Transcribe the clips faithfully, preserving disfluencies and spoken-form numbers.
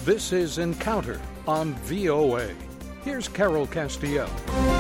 This is Encounter on V O A. Here's Carol Castiel.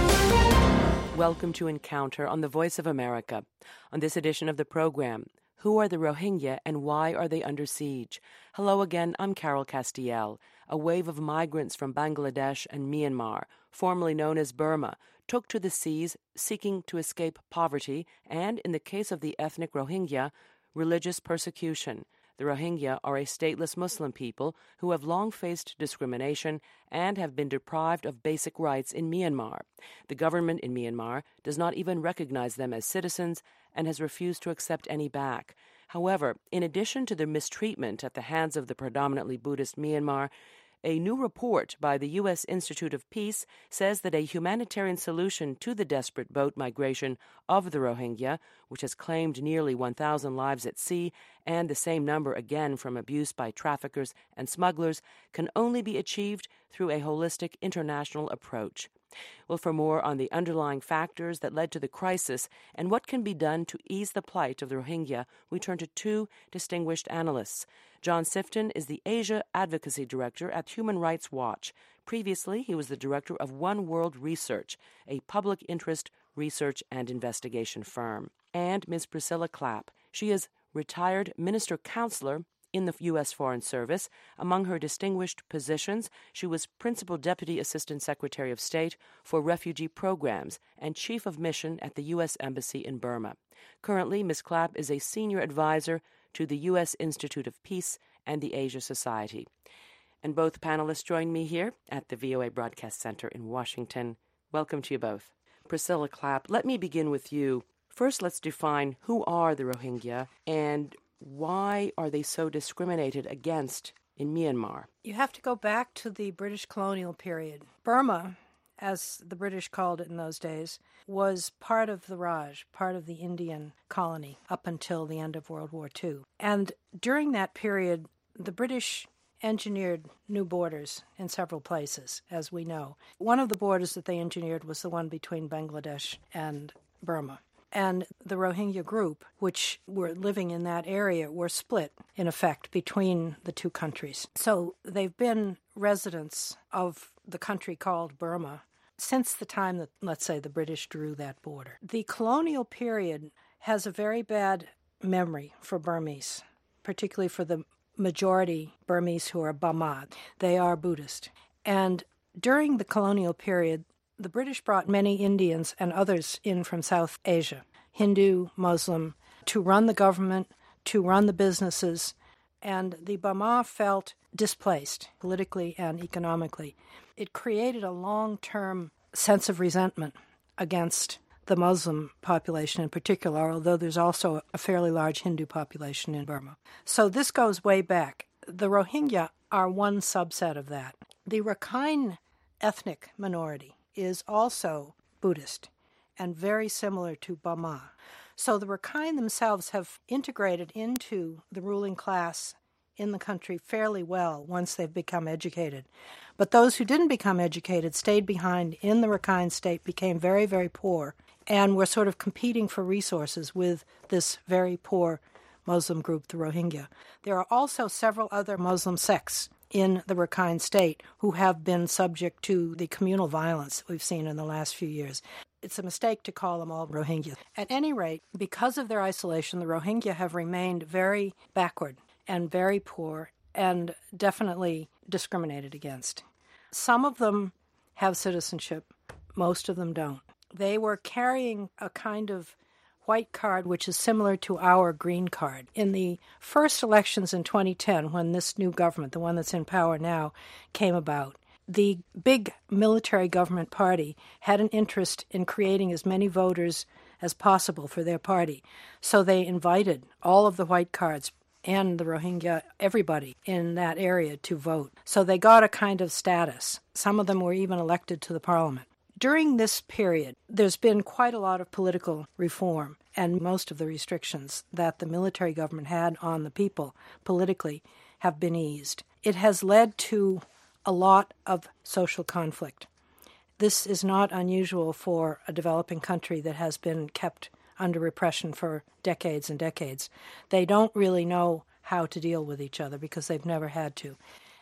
Welcome to Encounter on the Voice of America. On this edition of the program, who are the Rohingya and why are they under siege? Hello again, I'm Carol Castiel. A wave of migrants from Bangladesh and Myanmar, formerly known as Burma, took to the seas seeking to escape poverty and, in the case of the ethnic Rohingya, religious persecution. The Rohingya are a stateless Muslim people who have long faced discrimination and have been deprived of basic rights in Myanmar. The government in Myanmar does not even recognize them as citizens and has refused to accept any back. However, in addition to their mistreatment at the hands of the predominantly Buddhist Myanmar, a new report by the U S Institute of Peace says that a humanitarian solution to the desperate boat migration of the Rohingya, which has claimed nearly one thousand lives at sea and the same number again from abuse by traffickers and smugglers, can only be achieved through a holistic international approach. Well, for more on the underlying factors that led to the crisis and what can be done to ease the plight of the Rohingya, we turn to two distinguished analysts. John Sifton is the Asia Advocacy Director at Human Rights Watch. Previously, he was the director of One World Research, a public interest research and investigation firm. And Miz Priscilla Clapp. She is retired minister counselor in the U S Foreign Service. Among her distinguished positions, she was Principal Deputy Assistant Secretary of State for Refugee Programs and Chief of Mission at the U S Embassy in Burma. Currently, Miz Clapp is a senior advisor to the U S Institute of Peace and the Asia Society. And both panelists join me here at the V O A Broadcast Center in Washington. Welcome to you both. Priscilla Clapp, let me begin with you. First, let's define who are the Rohingya and why are they so discriminated against in Myanmar? You have to go back to the British colonial period. Burma, as the British called it in those days, was part of the Raj, part of the Indian colony, up until the end of World War Two. And during that period, the British engineered new borders in several places, as we know. One of the borders that they engineered was the one between Bangladesh and Burma. And the Rohingya group, which were living in that area, were split, in effect, between the two countries. So they've been residents of the country called Burma since the time that, let's say, the British drew that border. The colonial period has a very bad memory for Burmese, particularly for the majority Burmese who are Bama. They are Buddhist. And during the colonial period, the British brought many Indians and others in from South Asia, Hindu, Muslim, to run the government, to run the businesses, and the Bama felt displaced politically and economically. It created a long-term sense of resentment against the Muslim population in particular, although there's also a fairly large Hindu population in Burma. So this goes way back. The Rohingya are one subset of that. The Rakhine ethnic minority is also Buddhist and very similar to Bama. So the Rakhine themselves have integrated into the ruling class in the country fairly well once they've become educated. But those who didn't become educated stayed behind in the Rakhine state, became very, very poor, and were sort of competing for resources with this very poor Muslim group, the Rohingya. There are also several other Muslim sects in the Rakhine state who have been subject to the communal violence that we've seen in the last few years. It's a mistake to call them all Rohingya. At any rate, because of their isolation, the Rohingya have remained very backward and very poor and definitely discriminated against. Some of them have citizenship, most of them don't. They were carrying a kind of white card, which is similar to our green card. In the first elections in twenty ten, when this new government, the one that's in power now, came about, the big military government party had an interest in creating as many voters as possible for their party. So they invited all of the white cards and the Rohingya, everybody in that area to vote. So they got a kind of status. Some of them were even elected to the parliament. During this period, there's been quite a lot of political reform, and most of the restrictions that the military government had on the people politically have been eased. It has led to a lot of social conflict. This is not unusual for a developing country that has been kept under repression for decades and decades. They don't really know how to deal with each other because they've never had to.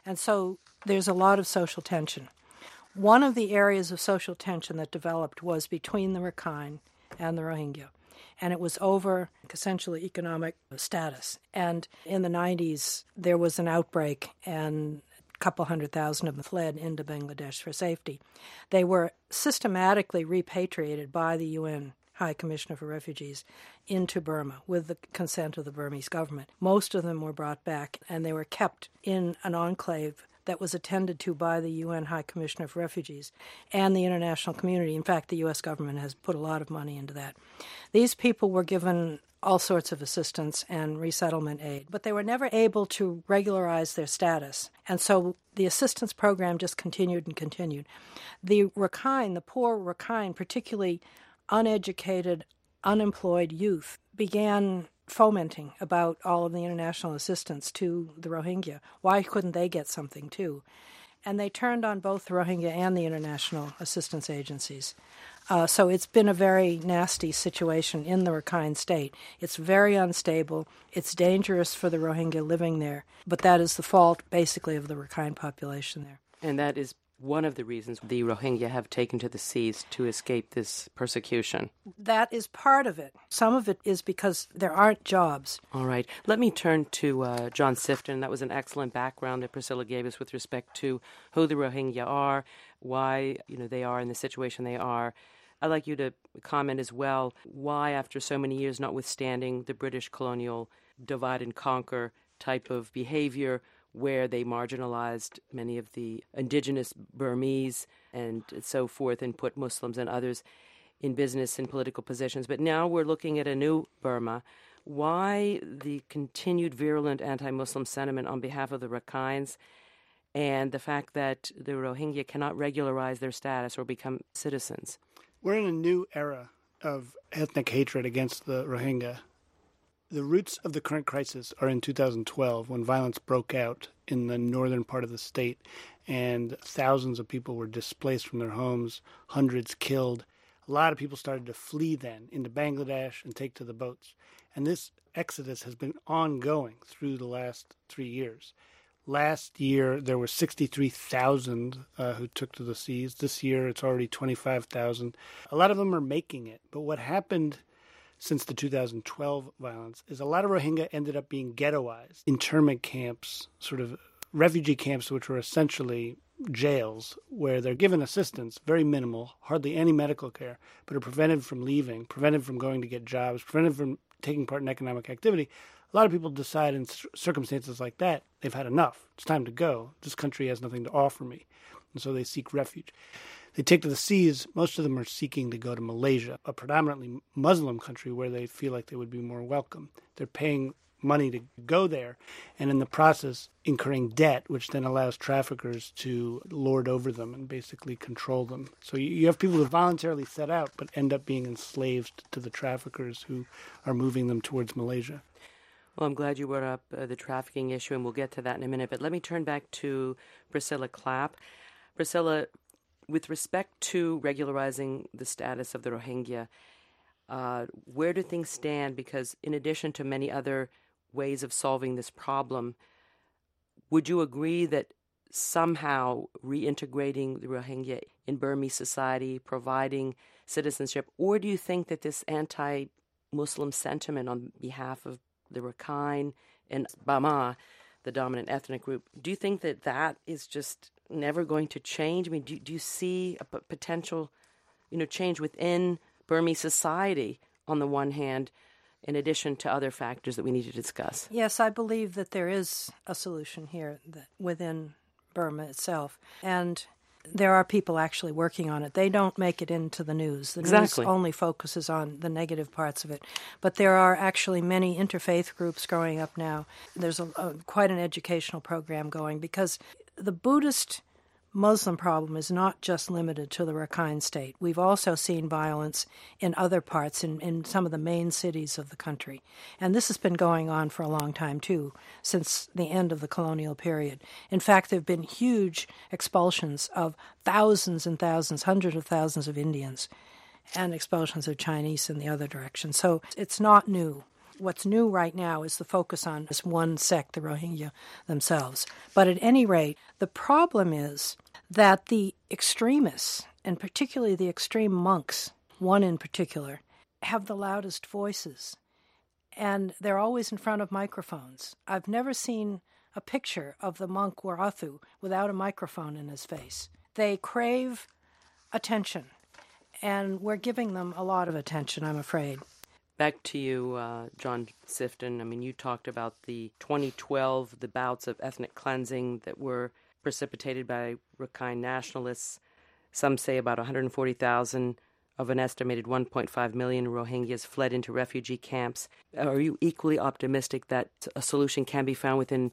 And so there's a lot of social tension. One of the areas of social tension that developed was between the Rakhine and the Rohingya. And it was over essentially economic status. And in the nineties, there was an outbreak, and a couple hundred thousand of them fled into Bangladesh for safety. They were systematically repatriated by the U N High Commissioner for Refugees into Burma with the consent of the Burmese government. Most of them were brought back, and they were kept in an enclave that was attended to by the U N High Commissioner for Refugees and the international community. In fact, the U S government has put a lot of money into that. These people were given all sorts of assistance and resettlement aid, but they were never able to regularize their status. And so the assistance program just continued and continued. The Rakhine, the poor Rakhine, particularly uneducated, unemployed youth, began fomenting about all of the international assistance to the Rohingya. Why couldn't they get something too? And they turned on both the Rohingya and the international assistance agencies. Uh, so it's been a very nasty situation in the Rakhine state. It's very unstable. It's dangerous for the Rohingya living there. But that is the fault, basically, of the Rakhine population there. And that is one of the reasons the Rohingya have taken to the seas to escape this persecution. That is part of it. Some of it is because there aren't jobs. All right. Let me turn to uh, John Sifton. That was an excellent background that Priscilla gave us with respect to who the Rohingya are, why you know they are in the situation they are. I'd like you to comment as well why, after so many years, notwithstanding the British colonial divide and conquer type of behavior, where they marginalized many of the indigenous Burmese and so forth and put Muslims and others in business and political positions. But now we're looking at a new Burma. Why the continued virulent anti-Muslim sentiment on behalf of the Rakhines and the fact that the Rohingya cannot regularize their status or become citizens? We're in a new era of ethnic hatred against the Rohingya. The roots of the current crisis are in two thousand twelve, when violence broke out in the northern part of the state, and thousands of people were displaced from their homes, hundreds killed. A lot of people started to flee then into Bangladesh and take to the boats. And this exodus has been ongoing through the last three years. Last year, there were sixty-three thousand uh, who took to the seas. This year, it's already twenty-five thousand. A lot of them are making it. But what happened since the two thousand twelve violence is a lot of Rohingya ended up being ghettoized. Internment camps, sort of refugee camps, which were essentially jails, where they're given assistance, very minimal, hardly any medical care, but are prevented from leaving, prevented from going to get jobs, prevented from taking part in economic activity. A lot of people decide in circumstances like that, they've had enough. It's time to go. This country has nothing to offer me. And so they seek refuge. They take to the seas. Most of them are seeking to go to Malaysia, a predominantly Muslim country where they feel like they would be more welcome. They're paying money to go there, and in the process incurring debt, which then allows traffickers to lord over them and basically control them. So you have people who voluntarily set out but end up being enslaved to the traffickers who are moving them towards Malaysia. Well, I'm glad you brought up uh, the trafficking issue, and we'll get to that in a minute. But let me turn back to Priscilla Clapp. Priscilla, with respect to regularizing the status of the Rohingya, uh, where do things stand? Because in addition to many other ways of solving this problem, would you agree that somehow reintegrating the Rohingya in Burmese society, providing citizenship, or do you think that this anti-Muslim sentiment on behalf of the Rakhine and Bama, the dominant ethnic group, do you think that that is just never going to change? I mean, do, do you see a p- potential, you know, change within Burmese society on the one hand, in addition to other factors that we need to discuss? Yes, I believe that there is a solution here that within Burma itself. And there are people actually working on it. They don't make it into the news. The exactly. news only focuses on the negative parts of it. But there are actually many interfaith groups growing up now. There's a, a, quite an educational program going, because the Buddhist Muslim problem is not just limited to the Rakhine state. We've also seen violence in other parts, in, in some of the main cities of the country. And this has been going on for a long time, too, since the end of the colonial period. In fact, there have been huge expulsions of thousands and thousands, hundreds of thousands of Indians, and expulsions of Chinese in the other direction. So it's not new. What's new right now is the focus on this one sect, the Rohingya themselves. But at any rate, the problem is that the extremists, and particularly the extreme monks, one in particular, have the loudest voices. And they're always in front of microphones. I've never seen a picture of the monk Warathu without a microphone in his face. They crave attention, and we're giving them a lot of attention, I'm afraid. Back to you, uh, John Sifton. I mean, you talked about the twenty twelve, the bouts of ethnic cleansing that were precipitated by Rakhine nationalists. Some say about one hundred forty thousand of an estimated one point five million Rohingyas fled into refugee camps. Are you equally optimistic that a solution can be found within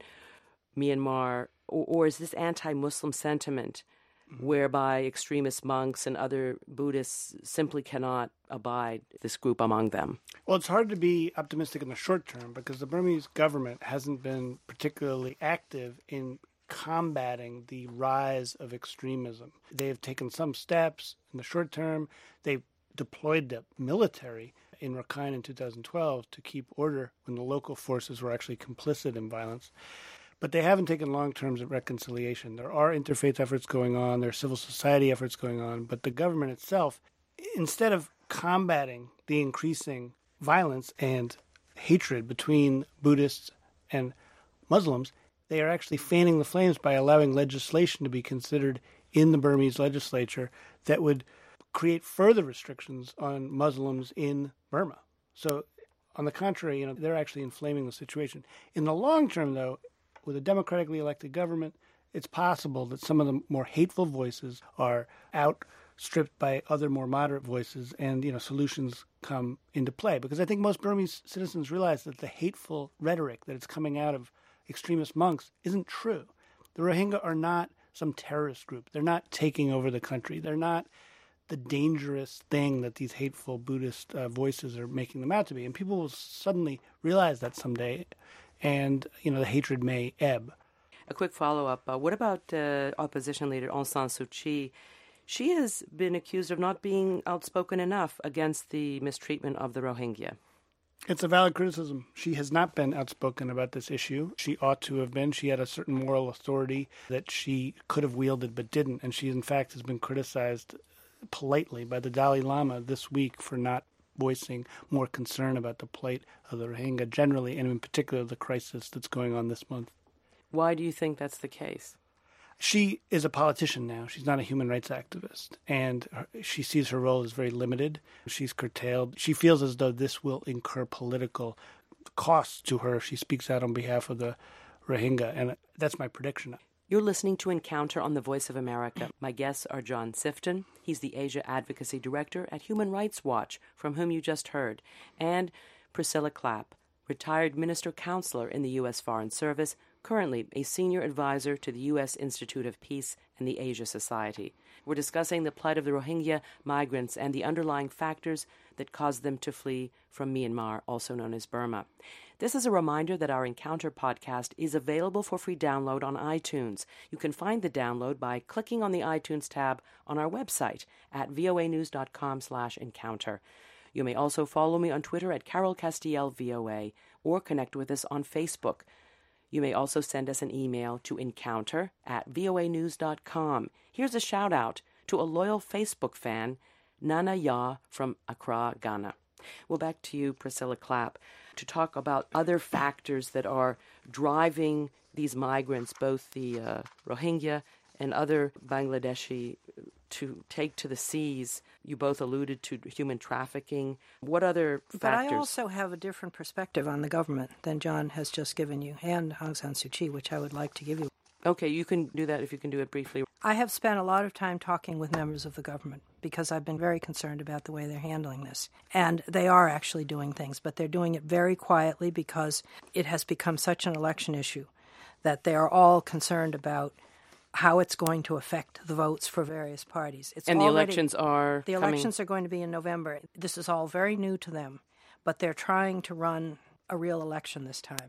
Myanmar, or, or is this anti-Muslim sentiment whereby extremist monks and other Buddhists simply cannot abide this group among them? Well, it's hard to be optimistic in the short term because the Burmese government hasn't been particularly active in combating the rise of extremism. They've taken some steps in the short term. They deployed the military in Rakhine in two thousand twelve to keep order when the local forces were actually complicit in violence. But they haven't taken long terms of reconciliation. There are interfaith efforts going on, there are civil society efforts going on, but the government itself, instead of combating the increasing violence and hatred between Buddhists and Muslims, they are actually fanning the flames by allowing legislation to be considered in the Burmese legislature that would create further restrictions on Muslims in Burma. So, on the contrary, you know, they're actually inflaming the situation. In the long term, though, with a democratically elected government, it's possible that some of the more hateful voices are outstripped by other more moderate voices, and you know solutions come into play. Because I think most Burmese citizens realize that the hateful rhetoric that is coming out of extremist monks isn't true. The Rohingya are not some terrorist group. They're not taking over the country. They're not the dangerous thing that these hateful Buddhist uh, voices are making them out to be. And people will suddenly realize that someday, and you know the hatred may ebb. A quick follow-up. Uh, what about uh, opposition leader Aung San Suu Kyi? She has been accused of not being outspoken enough against the mistreatment of the Rohingya. It's a valid criticism. She has not been outspoken about this issue. She ought to have been. She had a certain moral authority that she could have wielded but didn't. And she, in fact, has been criticized politely by the Dalai Lama this week for not voicing more concern about the plight of the Rohingya generally, and in particular the crisis that's going on this month. Why do you think that's the case? She is a politician now. She's not a human rights activist, and she sees her role as very limited. She's curtailed. She feels as though this will incur political costs to her if she speaks out on behalf of the Rohingya, and that's my prediction. You're listening to Encounter on the Voice of America. My guests are John Sifton. He's the Asia Advocacy Director at Human Rights Watch, from whom you just heard, and Priscilla Clapp, retired Minister Counselor in the U S Foreign Service, currently a senior advisor to the U S Institute of Peace and the Asia Society. We're discussing the plight of the Rohingya migrants and the underlying factors that caused them to flee from Myanmar, also known as Burma. This is a reminder that our Encounter podcast is available for free download on iTunes. You can find the download by clicking on the iTunes tab on our website at voanews.com slash encounter. You may also follow me on Twitter at Carol Castiel V O A or connect with us on Facebook. You may also send us an email to encounter at voanews dot com. Here's a shout out to a loyal Facebook fan, Nana Ya from Accra, Ghana. Well, back to you, Priscilla Clapp, to talk about other factors that are driving these migrants, both the uh, Rohingya and other Bangladeshi, to take to the seas. You both alluded to human trafficking. What other factors? But I also have a different perspective on the government than John has just given you, and Aung San Suu Kyi, which I would like to give you. Okay, you can do that if you can do it briefly. I have spent a lot of time talking with members of the government because I've been very concerned about the way they're handling this. And they are actually doing things, but they're doing it very quietly because it has become such an election issue that they are all concerned about how it's going to affect the votes for various parties. It's and the already, elections are The coming. elections are going to be in November. This is all very new to them, but they're trying to run a real election this time.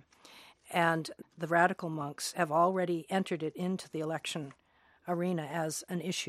And the radical monks have already entered it into the election arena as an issue.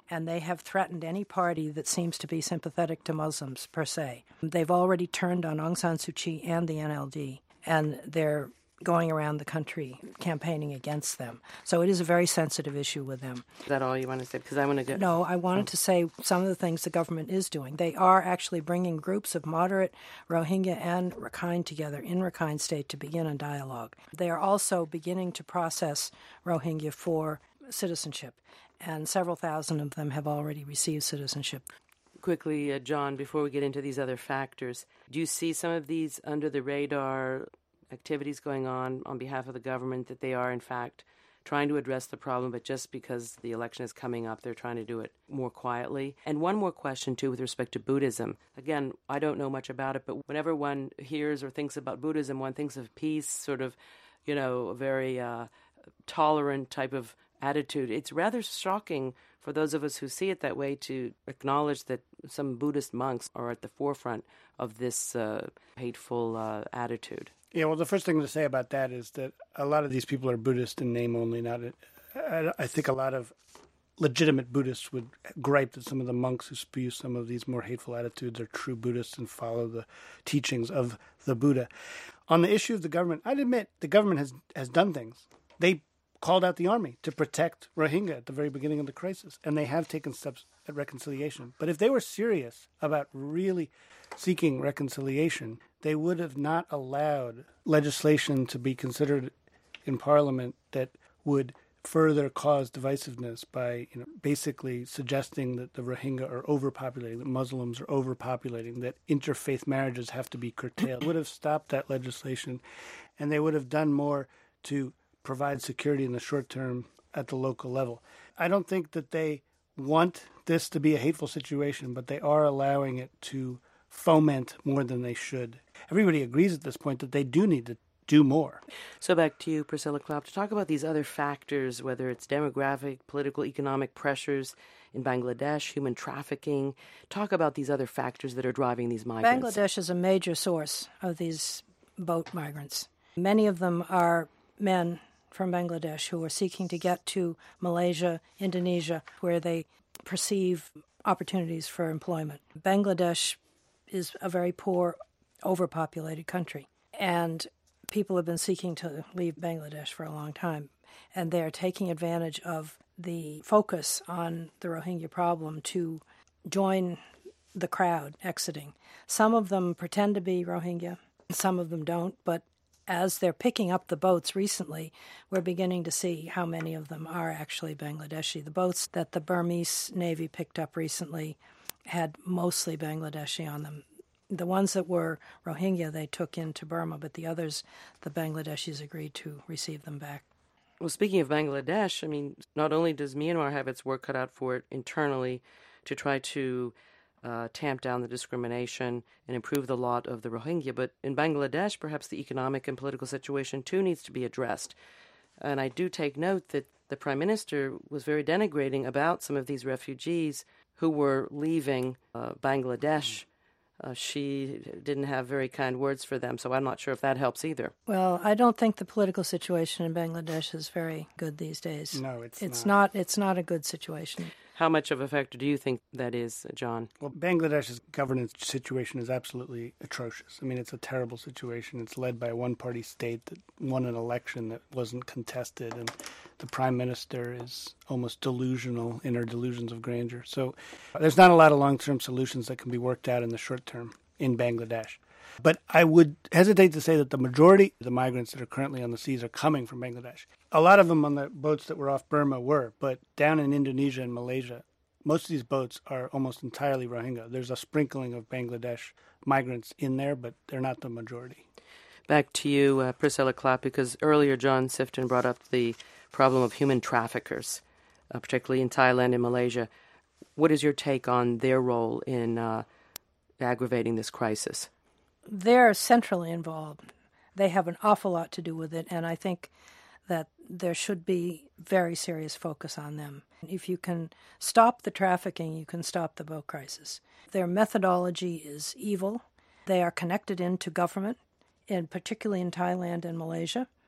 and they have threatened any party that seems to be sympathetic to Muslims, per se. They've already turned on Aung San Suu Kyi and the N L D, and they're going around the country campaigning against them. So it is a very sensitive issue with them. Is that all you want to say? Because I want to get... No, I wanted to say some of the things the government is doing. They are actually bringing groups of moderate Rohingya and Rakhine together in Rakhine State to begin a dialogue. They are also beginning to process Rohingya for citizenship, and several thousand of them have already received citizenship. Quickly, uh, John, before we get into these other factors, do you see some of these under the radar activities going on on behalf of the government that they are, in fact, trying to address the problem, but just because the election is coming up, they're trying to do it more quietly? And one more question, too, with respect to Buddhism. Again, I don't know much about it, but whenever one hears or thinks about Buddhism, one thinks of peace, sort of, you know, a very uh, tolerant type of attitude. It's rather shocking for those of us who see it that way to acknowledge that some Buddhist monks are at the forefront of this uh, hateful uh, attitude. Yeah, well, the first thing to say about that is that a lot of these people are Buddhist in name only. Not, I, I think a lot of legitimate Buddhists would gripe that some of the monks who spew some of these more hateful attitudes are true Buddhists and follow the teachings of the Buddha. On the issue of the government, I'd admit the government has, has done things. They called out the army to protect Rohingya at the very beginning of the crisis, and they have taken steps at reconciliation. But if they were serious about really seeking reconciliation, they would have not allowed legislation to be considered in Parliament that would further cause divisiveness by, you know, basically suggesting that the Rohingya are overpopulating, that Muslims are overpopulating, that interfaith marriages have to be curtailed. Would have stopped that legislation, and they would have done more to provide security in the short term at the local level. I don't think that they want this to be a hateful situation, but they are allowing it to foment more than they should. Everybody agrees at this point that they do need to do more. So back to you, Priscilla Clapp, to talk about these other factors, whether it's demographic, political, economic pressures in Bangladesh, human trafficking. Talk about these other factors that are driving these migrants. Bangladesh is a major source of these boat migrants. Many of them are men from Bangladesh who are seeking to get to Malaysia, Indonesia, where they perceive opportunities for employment. Bangladesh is a very poor, overpopulated country, and people have been seeking to leave Bangladesh for a long time, and they're taking advantage of the focus on the Rohingya problem to join the crowd exiting. Some of them pretend to be Rohingya, some of them don't, but as they're picking up the boats recently, we're beginning to see how many of them are actually Bangladeshi. The boats that the Burmese Navy picked up recently had mostly Bangladeshi on them. The ones that were Rohingya, they took into Burma, but the others, the Bangladeshis agreed to receive them back. Well, speaking of Bangladesh, I mean, not only does Myanmar have its work cut out for it internally to try to uh, tamp down the discrimination and improve the lot of the Rohingya, but in Bangladesh, perhaps the economic and political situation too needs to be addressed. And I do take note that the Prime Minister was very denigrating about some of these refugees who were leaving uh, Bangladesh. Uh, she didn't have very kind words for them, so I'm not sure if that helps either. Well, I don't think the political situation in Bangladesh is very good these days. No, it's, it's not. not. It's not a good situation. How much of a factor do you think that is, John? Well, Bangladesh's governance situation is absolutely atrocious. I mean, it's a terrible situation. It's led by a one-party state that won an election that wasn't contested, and the prime minister is almost delusional in her delusions of grandeur. So there's not a lot of long-term solutions that can be worked out in the short term in Bangladesh. But I would hesitate to say that the majority of the migrants that are currently on the seas are coming from Bangladesh. A lot of them on the boats that were off Burma were, but down in Indonesia and Malaysia, most of these boats are almost entirely Rohingya. There's a sprinkling of Bangladesh migrants in there, but they're not the majority. Back to you, uh, Priscilla Clapp, because earlier John Sifton brought up the problem of human traffickers, uh, particularly in Thailand and Malaysia. What is your take on their role in uh, aggravating this crisis? They're centrally involved. They have an awful lot to do with it, and I think that there should be very serious focus on them. If you can stop the trafficking, you can stop the boat crisis. Their methodology is evil. They are connected into government, and particularly in Thailand and Malaysia.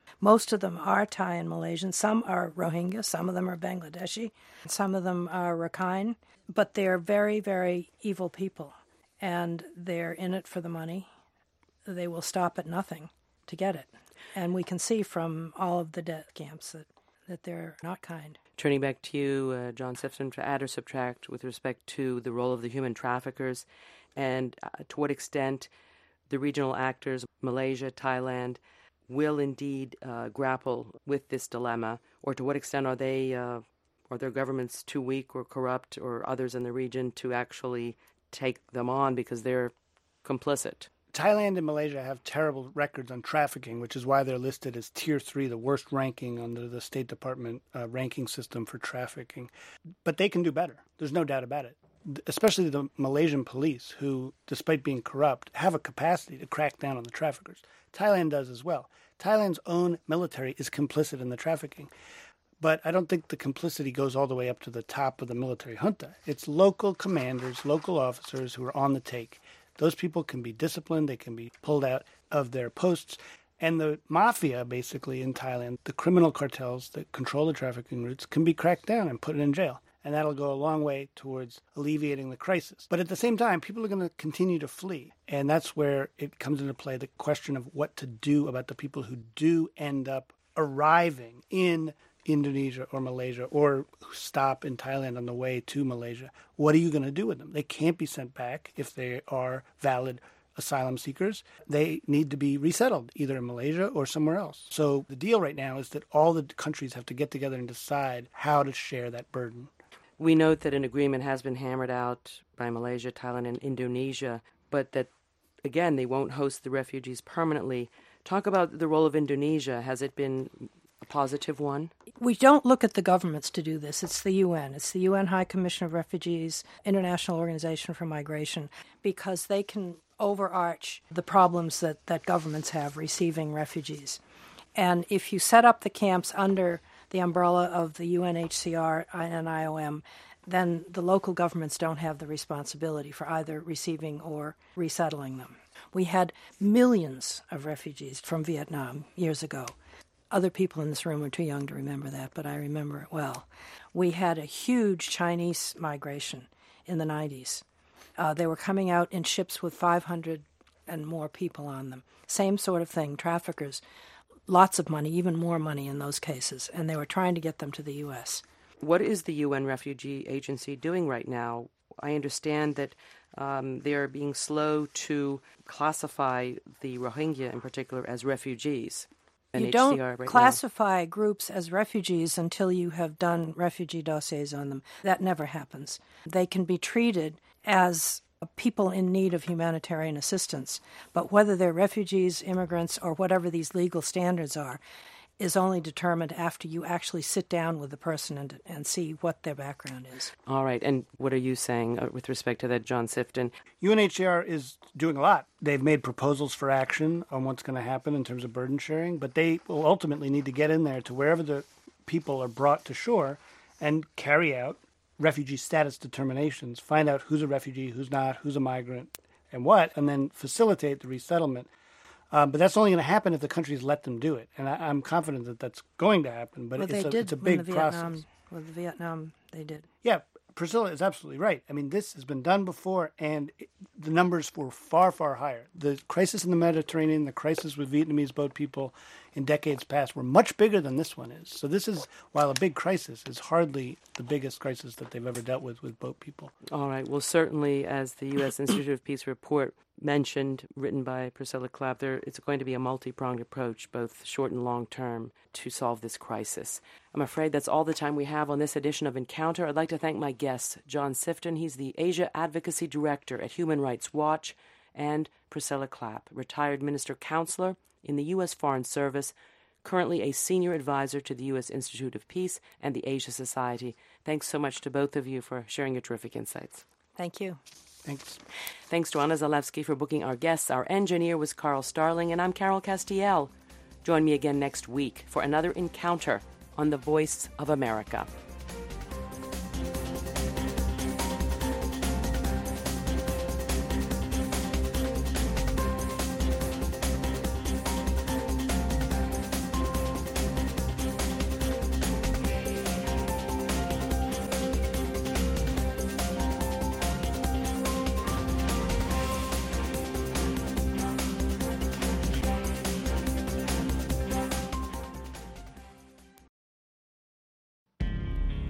Most of them are Thai and Malaysian. Some are Rohingya. Some of them are Bangladeshi. Some of them are Rakhine. But they're very, very evil people. And they're in it for the money. They will stop at nothing to get it. And we can see from all of the death camps that, that they're not kind. Turning back to you, uh, John Sifton, to add or subtract with respect to the role of the human traffickers and uh, to what extent the regional actors, Malaysia, Thailand, will indeed uh, grapple with this dilemma, or to what extent are they, uh, are their governments too weak or corrupt or others in the region to actually take them on because they're complicit? Thailand and Malaysia have terrible records on trafficking, which is why they're listed as Tier three, the worst ranking under the State Department uh, ranking system for trafficking. But they can do better. There's no doubt about it. Especially the Malaysian police, who, despite being corrupt, have a capacity to crack down on the traffickers. Thailand does as well. Thailand's own military is complicit in the trafficking. But I don't think the complicity goes all the way up to the top of the military junta. It's local commanders, local officers who are on the take. Those people can be disciplined, they can be pulled out of their posts. And the mafia, basically, in Thailand, the criminal cartels that control the trafficking routes, can be cracked down and put in jail. And that'll go a long way towards alleviating the crisis. But at the same time, people are going to continue to flee. And that's where it comes into play, the question of what to do about the people who do end up arriving in Indonesia or Malaysia, or stop in Thailand on the way to Malaysia. What are you going to do with them? They can't be sent back if they are valid asylum seekers. They need to be resettled either in Malaysia or somewhere else. So the deal right now is that all the countries have to get together and decide how to share that burden. We note that an agreement has been hammered out by Malaysia, Thailand, and Indonesia, but that, again, they won't host the refugees permanently. Talk about the role of Indonesia. Has it been a positive one? We don't look at the governments to do this. It's the U N. It's the U N High Commission of Refugees, International Organization for Migration, because they can overarch the problems that, that governments have receiving refugees. And if you set up the camps under the umbrella of the U N H C R and I O M, then the local governments don't have the responsibility for either receiving or resettling them. We had millions of refugees from Vietnam years ago. Other people in this room are too young to remember that, but I remember it well. We had a huge Chinese migration in the nineties. Uh, they were coming out in ships with five hundred and more people on them. Same sort of thing, traffickers. Lots of money, even more money in those cases, and they were trying to get them to the U S. What is the U N Refugee Agency doing right now? I understand that um, they are being slow to classify the Rohingya in particular as refugees. You don't right classify now. groups as refugees until you have done refugee dossiers on them. That never happens. They can be treated as people in need of humanitarian assistance, but whether they're refugees, immigrants, or whatever these legal standards are, is only determined after you actually sit down with the person and, and see what their background is. All right. And what are you saying uh, with respect to that, John Sifton? U N H C R is doing a lot. They've made proposals for action on what's going to happen in terms of burden sharing, but they will ultimately need to get in there to wherever the people are brought to shore and carry out refugee status determinations, find out who's a refugee, who's not, who's a migrant, and what, and then facilitate the resettlement. Um, but that's only going to happen if the countries let them do it. And I, I'm confident that that's going to happen, but well, it's, they a, did it's a big the process. Vietnam, with Vietnam, they did. Yeah, Priscilla is absolutely right. I mean, this has been done before, and it, the numbers were far, far higher. The crisis in the Mediterranean, the crisis with Vietnamese boat people in decades past were much bigger than this one is. So this is, while a big crisis, is hardly the biggest crisis that they've ever dealt with with boat people. All right. Well, certainly, as the U S Institute of Peace report mentioned, written by Priscilla Clapp, there it's going to be a multi-pronged approach, both short and long term, to solve this crisis. I'm afraid that's all the time we have on this edition of Encounter. I'd like to thank my guests, John Sifton, he's the Asia Advocacy Director at Human Rights Watch, and Priscilla Clapp, retired minister counselor in the U S Foreign Service, currently a senior advisor to the U S Institute of Peace and the Asia Society. Thanks so much to both of you for sharing your terrific insights. Thank you. Thanks. Thanks to Anna Zalewski for booking our guests. Our engineer was Carl Starling, and I'm Carol Castiel. Join me again next week for another encounter on The Voice of America.